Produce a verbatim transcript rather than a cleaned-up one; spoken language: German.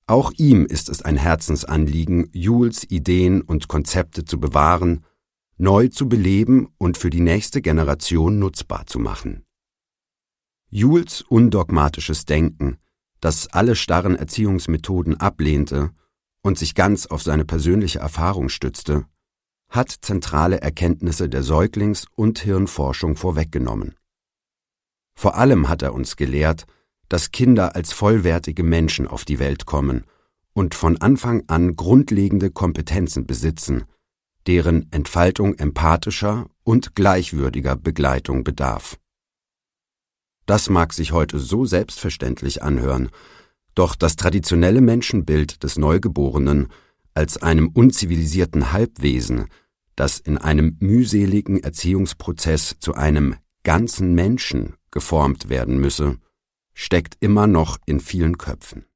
Auch ihm ist es ein Herzensanliegen, Jules Ideen und Konzepte zu bewahren, neu zu beleben und für die nächste Generation nutzbar zu machen. Jules undogmatisches Denken, das alle starren Erziehungsmethoden ablehnte und sich ganz auf seine persönliche Erfahrung stützte, hat zentrale Erkenntnisse der Säuglings- und Hirnforschung vorweggenommen. Vor allem hat er uns gelehrt, dass Kinder als vollwertige Menschen auf die Welt kommen und von Anfang an grundlegende Kompetenzen besitzen, deren Entfaltung empathischer und gleichwürdiger Begleitung bedarf. Das mag sich heute so selbstverständlich anhören, doch das traditionelle Menschenbild des Neugeborenen als einem unzivilisierten Halbwesen, das in einem mühseligen Erziehungsprozess zu einem ganzen Menschen geformt werden müsse, steckt immer noch in vielen Köpfen.